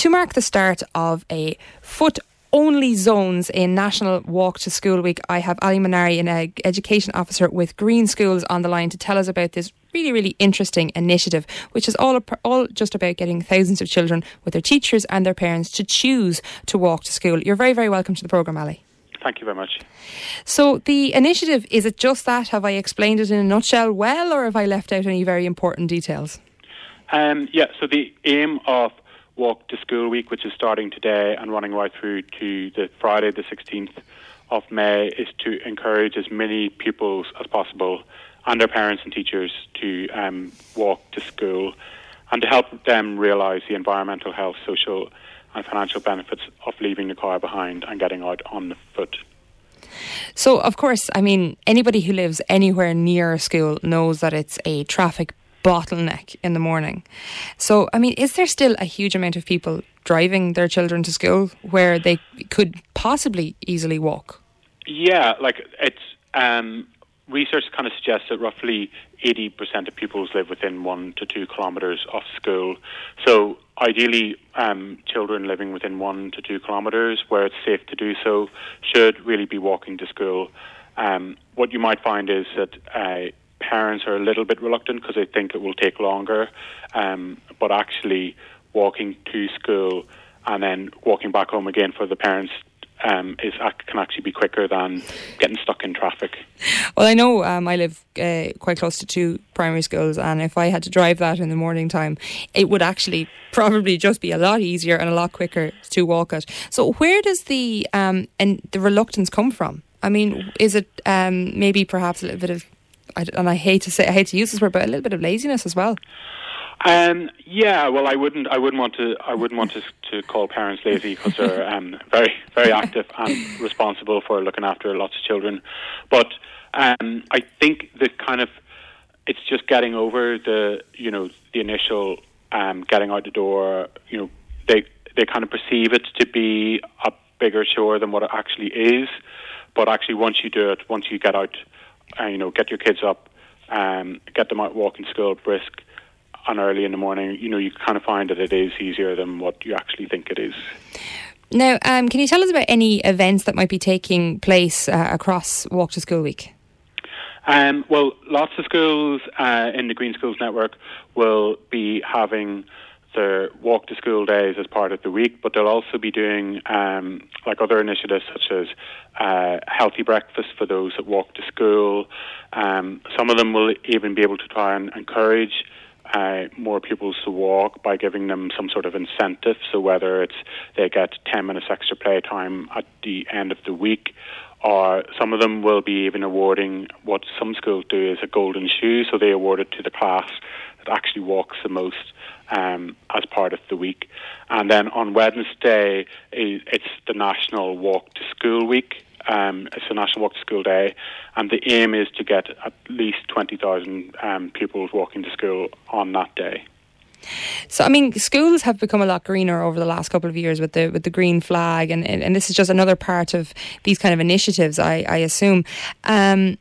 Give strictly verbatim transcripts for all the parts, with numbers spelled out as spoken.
To mark the start of a foot only zones in National Walk to School Week, I have Ali Manari, an uh, Education Officer with Green Schools, on the line to tell us about this really, really interesting initiative, which is all, all just about getting thousands of children with their teachers and their parents to choose to walk to school. You're very, very welcome to the programme, Ali. Thank you very much. So the initiative, is it just that? Have I explained it in a nutshell well, or have I left out any very important details? Um, yeah, so the aim of Walk to School Week, which is starting today and running right through to the Friday the sixteenth of May, is to encourage as many pupils as possible and their parents and teachers to um, walk to school, and to help them realise the environmental, health, social and financial benefits of leaving the car behind and getting out on the foot. So, of course, I mean, anybody who lives anywhere near a school knows that it's a traffic bottleneck in the morning. So, I mean, is there still a huge amount of people driving their children to school where they could possibly easily walk? Yeah, like it's um, research kind of suggests that roughly eighty percent of pupils live within one to two kilometres of school. So ideally, um, children living within one to two kilometres where it's safe to do so should really be walking to school. Um, what you might find is that uh, parents are a little bit reluctant because they think it will take longer, um, but actually walking to school and then walking back home again for the parents um, is can actually be quicker than getting stuck in traffic. Well, I know um, I live uh, quite close to two primary schools, and if I had to drive that in the morning time, it would actually probably just be a lot easier and a lot quicker to walk it. So where does the um, and the reluctance come from? I mean, is it um, maybe perhaps a little bit of, and I hate to say, I hate to use this word, but a little bit of laziness as well? Um, yeah, well, I wouldn't, I wouldn't want to, I wouldn't want to, to call parents lazy because they're um, very, very active and responsible for looking after lots of children. But um, I think the kind of, it's just getting over the, you know, the initial um, getting out the door. You know, they they kind of perceive it to be a bigger chore than what it actually is. But actually, once you do it, once you get out, uh, you know, get your kids up, um, get them out walking to school brisk and early in the morning, you know, you kind of find that it is easier than what you actually think it is. Now, um, can you tell us about any events that might be taking place uh, across Walk to School Week? Um, well, lots of schools uh, in the Green Schools Network will be having their walk to school days as part of the week, but they'll also be doing um, like other initiatives such as uh, healthy breakfast for those that walk to school. Um, some of them will even be able to try and encourage uh, more pupils to walk by giving them some sort of incentive. So whether it's they get ten minutes extra playtime at the end of the week, or some of them will be even awarding what some schools do is a golden shoe. So they award it to the class that actually walks the most um, as part of the week. And then on Wednesday, it's the National Walk to School Week. Um, it's a National Walk to School Day. And the aim is to get at least twenty thousand um, pupils walking to school on that day. So, I mean, schools have become a lot greener over the last couple of years with the with the green flag, and, and, and this is just another part of these kind of initiatives, I, I assume. Um,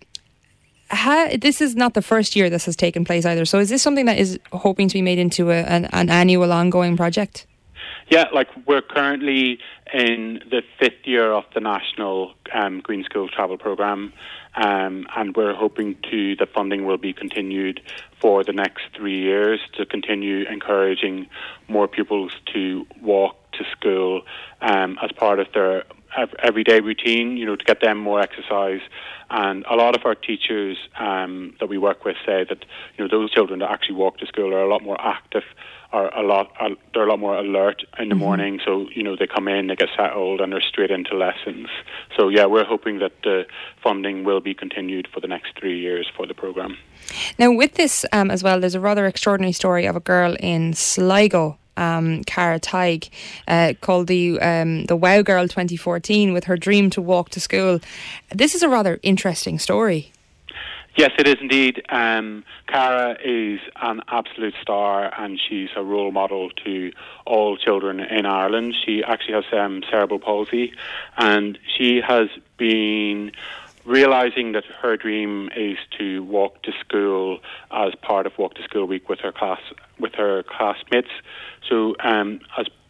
how, this is not the first year this has taken place either. So is this something that is hoping to be made into a, an, an annual ongoing project? Yeah, like we're currently in the fifth year of the National um, Green School Travel Programme, um, and we're hoping to the funding will be continued for the next three years to continue encouraging more pupils to walk to school um, as part of their everyday routine, you know, to get them more exercise. And a lot of our teachers um, that we work with say that, you know, those children that actually walk to school are a lot more active, are a lot, uh, they're a lot more alert in the mm-hmm. morning. So, you know, they come in, they get settled, and they're straight into lessons. So, yeah, we're hoping that the funding will be continued for the next three years for the programme. Now, with this um, as well, there's a rather extraordinary story of a girl in Sligo, Um, Cara Tighe, uh, called the um, the Wow Girl twenty fourteen, with her dream to walk to school. This is a rather interesting story. Yes, it is indeed. Um, Cara is an absolute star, and she's a role model to all children in Ireland. She actually has um, cerebral palsy, and she has been realising that her dream is to walk to school as part of Walk to School Week with her class, with her classmates. So, um, as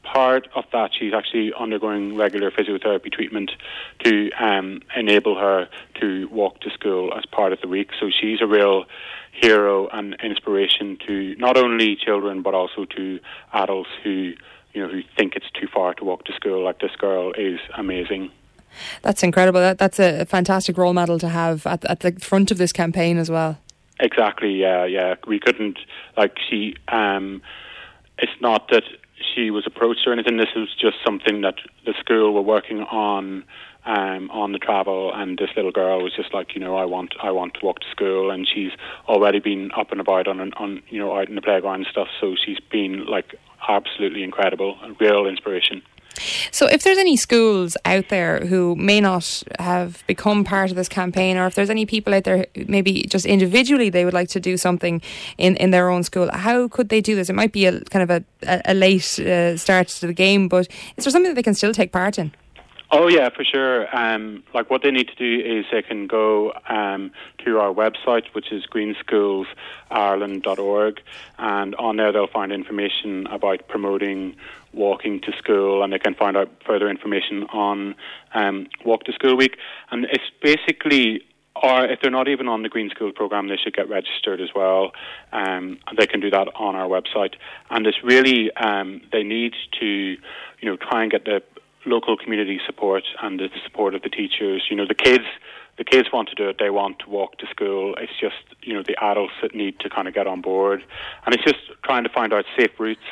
part of that, she's actually undergoing regular physiotherapy treatment to um, enable her to walk to school as part of the week. So she's a real hero and inspiration to not only children but also to adults who, you know, who think it's too far to walk to school. Like, this girl is amazing. That's incredible. That, that's a fantastic role model to have at, at the front of this campaign as well. Exactly, yeah, yeah. We couldn't, like, she, um, it's not that she was approached or anything. This was just something that the school were working on, um, on the travel, and this little girl was just like, you know, I want, I want to walk to school, and she's already been up and about on, on, you know, out in the playground and stuff. So she's been like absolutely incredible, a real inspiration. So if there's any schools out there who may not have become part of this campaign, or if there's any people out there maybe just individually they would like to do something in, in their own school, how could they do this? It might be a kind of a, a late uh, start to the game, but is there something that they can still take part in? Oh yeah, for sure. Um, like, what they need to do is they can go um, to our website, which is green schools ireland dot org, and on there they'll find information about promoting walking to school, and they can find out further information on um, Walk to School Week. And it's basically, or if they're not even on the Green School programme, they should get registered as well. Um, they can do that on our website. And it's really, um, they need to, you know, try and get the local community support and the support of the teachers. You know, the kids, the kids want to do it. They want to walk to school. It's just, you know, the adults that need to kind of get on board. And it's just trying to find out safe routes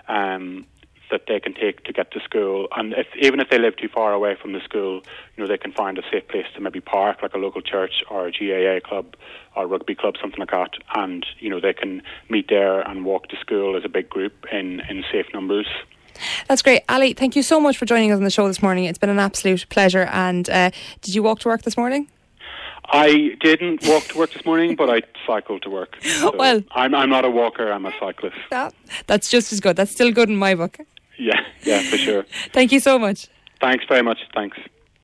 um, that they can take to get to school. And if, even if they live too far away from the school, you know, they can find a safe place to maybe park, like a local church or a G A A club or rugby club, something like that. And, you know, they can meet there and walk to school as a big group in, in safe numbers. That's great. Ali, thank you so much for joining us on the show this morning. It's been an absolute pleasure. And uh, did you walk to work this morning? I didn't walk to work this morning, but I cycled to work. So well, I'm, I'm not a walker, I'm a cyclist. That, that's just as good. That's still good in my book. Yeah, yeah, for sure. Thank you so much. Thanks very much. Thanks.